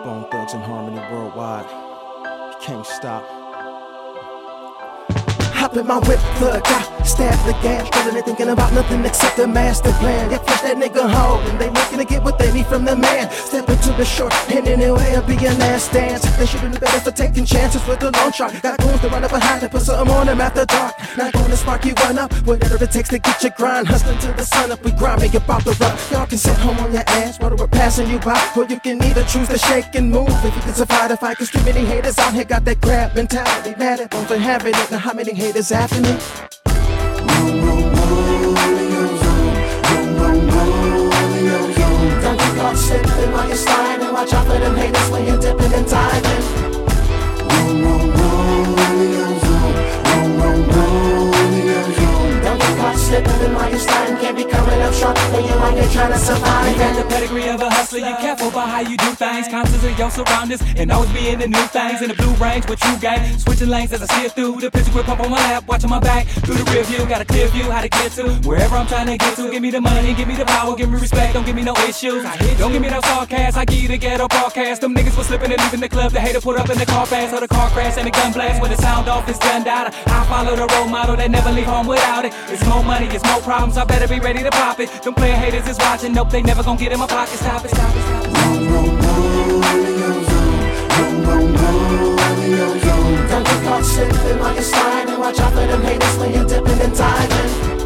Bone Thugs and Harmony worldwide. You can't stop. Hop in my whip, plug out, stab the gas. Feeling they thinking about nothing except the master plan. Yeah, flush that nigga hole, and they looking to get what they need from the man. Step into the short, and anyway, it'll be your last dance. They shouldn't be better for taking chances with the long shot. Got goons to run up behind and put something on them after dark. Not gonna spark you one up, whatever it takes to get your grind. Hustling till the sun up, we grind, make about the run. Y'all can sit home on your ass while we're passing you by, or you can either choose to shake and move if you can survive the fight. Cause too many haters out here got that grab mentality. Mad at them for having it, now how many haters after me? Don't get caught slipping while you're sliding. Watch out for them haters when you're dipping and diving. Don't get caught slipping while you're sliding. Can't be coming up short when you're out here trying to survive. You got the pedigree of a hustler, you careful about how you do things. Conscious of your surroundings and always be in the new things. In the blue range, what you got? Switching lanes as I see it through. The pistol grip up on my lap, watching my back. Through the rear view, got a clear view, how to get to wherever I'm trying to get to. Give me the money, give me the power, give me respect, don't give me no issues. Don't give me no sarcasm, I give you the ghetto broadcast. Them niggas was slipping and leaving the club. The hater put up in the car fast, or the car crash and the gun blast. When the sound off is done out, I follow the role model that never leave home without it. It's more money, it's more problems, I better be ready to pop it. Them player haters is watching, nope, they never gon' get in my pocket. Stop it, stop it, stop it. Don't get caught slipping while you're sliding. Watch out for them haters when you're dipping and diving.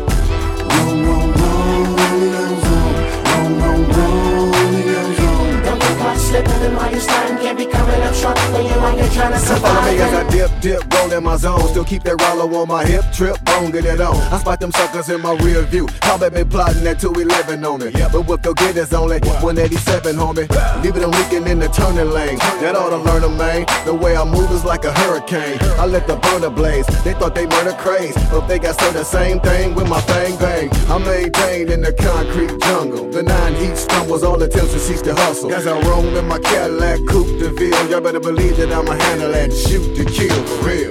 Don't get caught slipping while you're sliding. Can't be coming up short when you're out here trying to survive. Follow me as I dip, roll in my zone. Still keep that Rollo on my hip, trip, bone, get it on. I spot them suckers in my rear view. Probably been plotting that 211 on it. But what they'll get is only 187, homie. Leave it leaking in the turning lane. That ought to learn them, man. The way I move is like a hurricane. I let the burner blaze. They thought they murder craze, but they got the same thing with my bang bang. I maintained in the concrete jungle. The 9 heat stumbles, all attempts to cease to hustle. As I roam in my Cadillac Coupe de Ville, y'all better believe that I'ma handle that shoot to kill for real.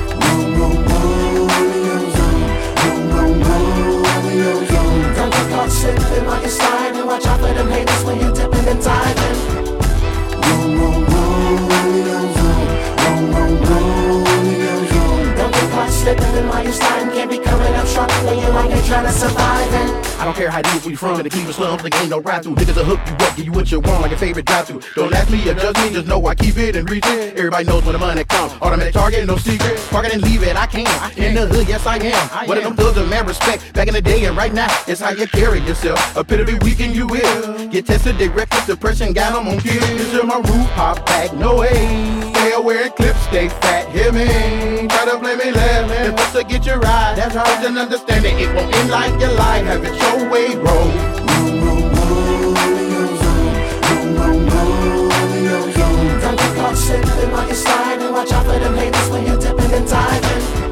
Don't get caught slipping while you're sliding. Watch out for them haters when you're dipping and diving. Don't get caught slipping while you're sliding. Can't be coming up short when you're out here trying to survive. I don't care how deep where you from, in the Cleveland slums, like ain't no ride through. Niggas will hook you up, give you what you want, like a favorite drive-through. Don't ask me or judge me, just know I keep it and reach it. Everybody knows when the money comes. Automatic target, no secret. Park it and leave it, I can. In the hood, yes I am. One of them thugs of man respect. Back in the day and right now, it's how you carry yourself. A bit of a weekend you will. Get tested, they reckless depression, got them on kill. This is my roof, pop back, no way. Stay wearing clips, stay fat, hear me. Try to blame me left, if it's to get you right. That's right, and understand it, it won't end like you like. Have it your way, bro. Don't get caught slipping while you're sliding. Watch out for them haters when you're dipping and diving.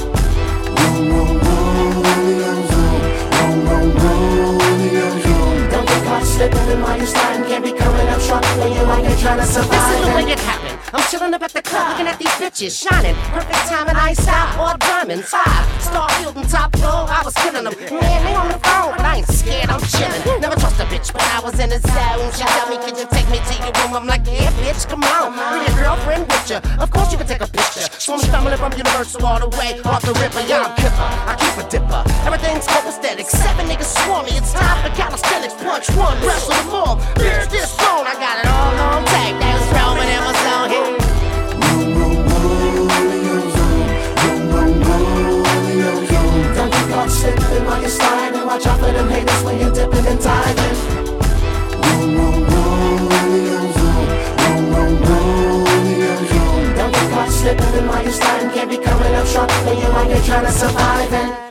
Don't get caught slipping while you're sliding. Can't be coming up short when you're out here trying to survive. This is the way it happened. I'm chillin' up at the club, looking at these bitches shining. Perfect time and ice out, all diamonds. 5-star Hilton top floor, I was killing them. Man, they on the phone, but I ain't scared, I'm chillin'. Never trust a bitch, but I was in the zone. She tell me, could you take me to your room? I'm like, yeah, bitch, come on. Bring your girlfriend with you. Of course you can take a picture. So I'm stumbling from Universal all the way off the ripper. Yeah, I'm kipper, I keep a dipper. Everything's copacetic. 7 niggas swarm me. It's time for calisthenics. Punch one, wrestle them all. Bitch, this phone, I got it all on tape. That's Roman in my zone here. Don't get caught slipping while you're sliding. Watch out for them haters when you're dipping and diving. Don't get caught slipping while you're sliding. Can't be coming up short when you're out here trying to survive.